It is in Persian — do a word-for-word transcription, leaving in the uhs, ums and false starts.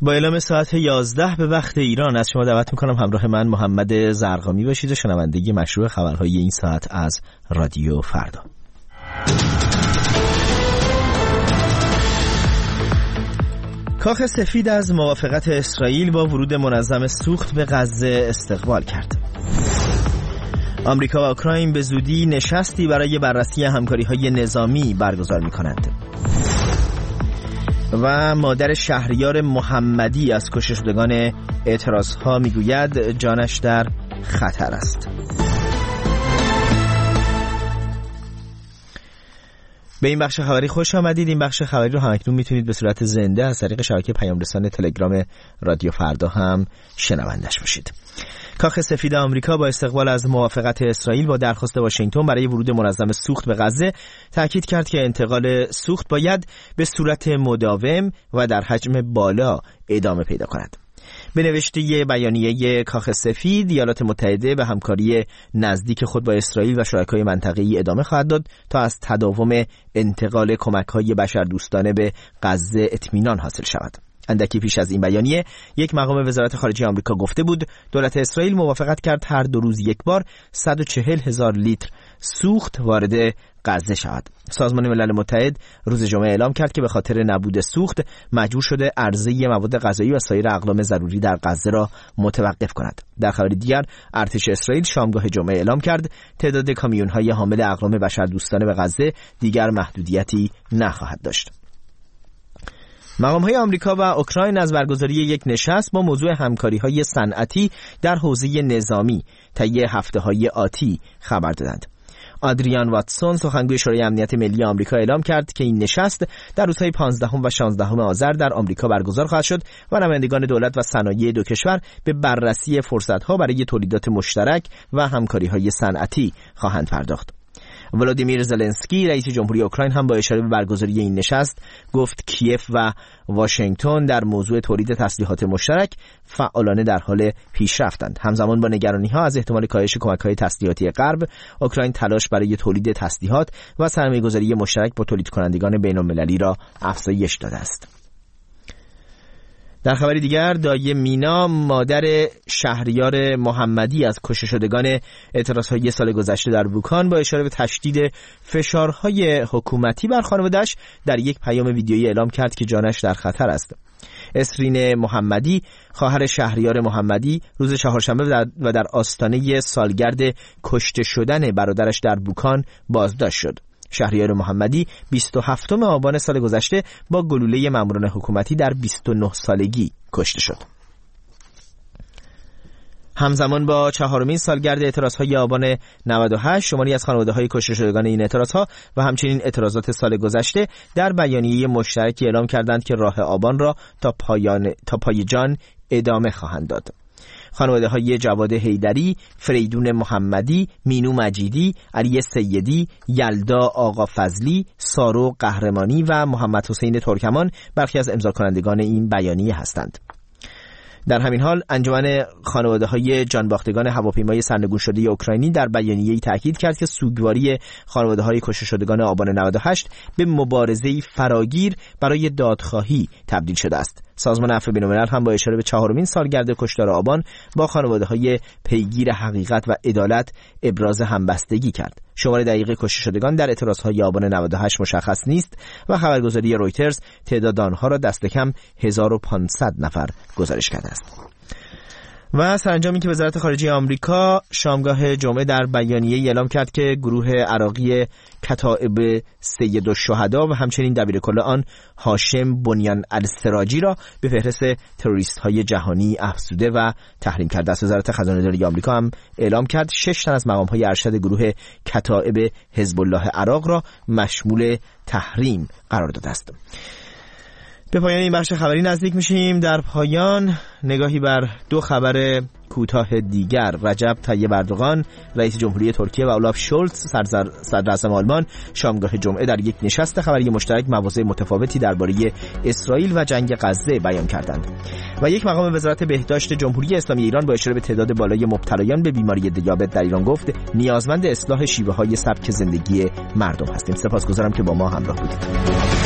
با اعلام ساعت یازده به وقت ایران از شما دعوت میکنم همراه من محمد زرقامی باشید و شنوندگی مشروع خبرهای این ساعت از رادیو فردا. کاخ سفید از موافقت اسرائیل با ورود منظم سوخت به غزه استقبال کرد. آمریکا و اوکراین به زودی نشستی برای بررسی همکاری‌های نظامی برگزار می‌کنند. و مادر شهریار محمدی از کشته شدگان اعتراضها میگوید جانش در خطر است. به این بخش خبری خوش آمدید. این بخش خبری رو همکنون میتونید به صورت زنده از طریق شبکه پیام رسان تلگرام رادیو فردا هم شنوندش باشید. کاخ سفید آمریکا با استقبال از موافقت اسرائیل با درخواست واشنگتن برای ورود منظم سوخت به غزه تاکید کرد که انتقال سوخت باید به صورت مداوم و در حجم بالا ادامه پیدا کند. به نوشته بیانیه کاخ سفید، ایالات متحده به همکاری نزدیک خود با اسرائیل و شرکای منطقه‌ای ادامه خواهد داد تا از تداوم انتقال کمک‌های بشردوستانه به غزه اطمینان حاصل شود. اندکی پیش از این بیانیه یک مقام وزارت خارجه آمریکا گفته بود دولت اسرائیل موافقت کرد هر دو روز یک بار صد و چهل هزار لیتر سوخت وارد غزه شود. سازمان ملل متحد روز جمعه اعلام کرد که به خاطر نبود سوخت مجبور شده عرضه مواد غذایی و سایر اقلام ضروری در غزه را متوقف کند. در خبر دیگر، ارتش اسرائیل شامگاه جمعه اعلام کرد تعداد کامیون‌های حامل اقلام بشردوستانه به غزه دیگر محدودیتی نخواهد داشت. مقام‌های آمریکا و اوکراین از برگزاری یک نشست با موضوع همکاری‌های صنعتی در حوزه نظامی طی هفته‌های آتی خبر دادند. آدریان واتسون سخنگوی شورای امنیت ملی آمریکا اعلام کرد که این نشست در روزهای پانزدهم و شانزدهم آذر در آمریکا برگزار خواهد شد و نمایندگان دولت و صنایع دو کشور به بررسی فرصت‌ها برای تولیدات مشترک و همکاری‌های صنعتی خواهند پرداخت. ولادیمیر زلنسکی رئیس جمهوری اوکراین هم با اشاره به برگزاری این نشست گفت کیف و واشنگتن در موضوع تولید تسلیحات مشترک فعالانه در حال پیشرفتند. همزمان با نگرانی‌ها از احتمال کاهش کمک‌های تسلیحاتی غرب، اوکراین تلاش برای تولید تسلیحات و سرمایه‌گذاری مشترک با تولید کنندگان بین‌المللی را افزایش داده است. در خبری دیگر، دایه مینا مادر شهریار محمدی از کشته شدگان اعتراضهای سال گذشته در بوکان با اشاره به تشدید فشارهای حکومتی بر خانواده‌اش در یک پیام ویدیویی اعلام کرد که جانش در خطر است. اسرین محمدی خواهر شهریار محمدی روز چهارشنبه و در آستانه سالگرد کشته شدن برادرش در بوکان بازداشت شد. شهریار محمدی بیست و هفتم آبان سال گذشته با گلوله ماموران حکومتی در بیست و نه سالگی کشته شد. همزمان با چهارمین سالگرد اعتراضهای آبان نود و هشت، شماری از خانواده‌های کشته شدگان این اعتراضها و همچنین اعتراضات سال گذشته در بیانیه مشترکی اعلام کردند که راه آبان را تا پایان تا پای جان ادامه خواهند داد. خانواده‌های جواد حیدری، فریدون محمدی، مینو مجیدی، علی سیدی، یلدا آقا فضلی، سارو قهرمانی و محمد حسین ترکمان برخی از امضا کنندگان این بیانیه هستند. در همین حال انجمن خانواده‌های جانباختگان هواپیمای سرنگون شده اوکراینی در بیانیه‌ای تاکید کرد که سوگواری خانواده‌های کشته شدگان آبان نود و هشت به مبارزه‌ای فراگیر برای دادخواهی تبدیل شده است. سازمان عفو بین‌الملل هم با اشاره به چهارمین سالگرد کشتار آبان با خانواده‌های پیگیر حقیقت و عدالت ابراز همبستگی کرد. شمار دقیق کشته شدگان در اعتراضهای آبان نود و هشت مشخص نیست و خبرگزاری رویترز تعداد آنها را دست کم هزار و پانصد نفر گزارش کرده است. و سرانجامی که وزارت خارجه آمریکا شامگاه جمعه در بیانیه اعلام کرد که گروه عراقی کتائب سید الشهدا و همچنین دبیرکل آن هاشم بنیان السراجی را به فهرست تروریست‌های جهانی افزوده و تحریم کرده است. وزارت خزانه‌داری آمریکا هم اعلام کرد شش تن از مقام‌های ارشد گروه کتائب حزب الله عراق را مشمول تحریم قرار داده است. به پایان این بخش خبری نزدیک میشیم. در پایان نگاهی بر دو خبر کوتاه دیگر. رجب طیب اردوغان رئیس جمهوری ترکیه و اولاف شولز صدر اعظم آلمان شامگاه جمعه در یک نشست خبری مشترک مواضع متفاوتی درباره اسرائیل و جنگ غزه بیان کردند. و یک مقام وزارت بهداشت جمهوری اسلامی ایران با اشاره به تعداد بالای مبتلایان به بیماری دیابت در ایران گفت نیازمند اصلاح شیوه‌های سبک زندگی مردم هستیم. سپاسگزارم که با ما همراه بودید.